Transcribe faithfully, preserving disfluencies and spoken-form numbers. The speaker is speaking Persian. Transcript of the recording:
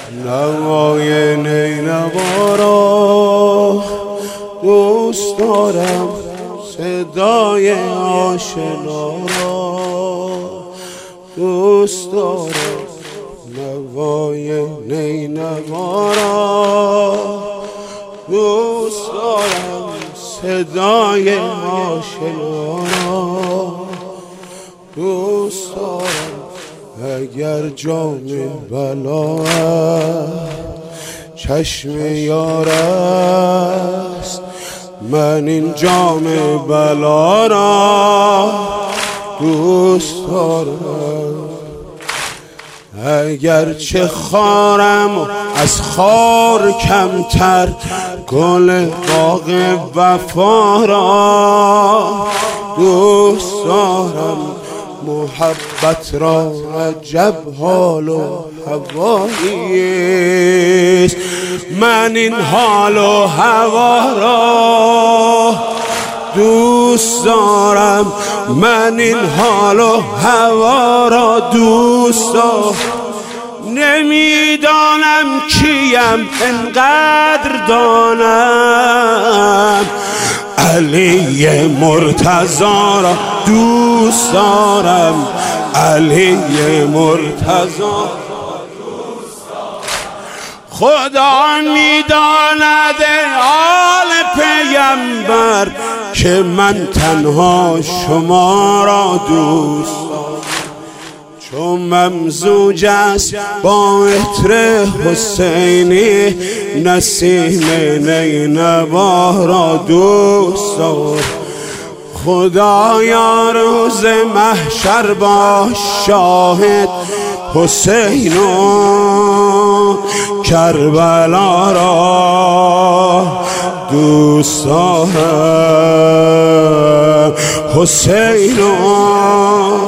نوای نینوا را دوست دارم، صدای آشنا را دوست دارم، نوای نینوا را دوست دارم، صدای آشنا را دوست دارم. اگر جام بلا چشم یار است، من این جام بلا را دوست دارم. اگر چه خارم از خار کمتر، گل باغ وفا را دوست دارم. محبت را عجب حال و هواییست، من این حال و هوا را دوست دارم، من این حال و هوا را دوست دارم. نمیدانم کیم انقدر دانم، علی مرتضی را دوست دارم، علی مرتضی خدا میداند آل پیمبر که من تنها شما را دوست دارم. چون ممزوج است با عطر حسینی، نسیم نینوا را دوست دارم. خدایا روز محشر باش شاهد، حسین و کربلا را دوست دارم، حسین و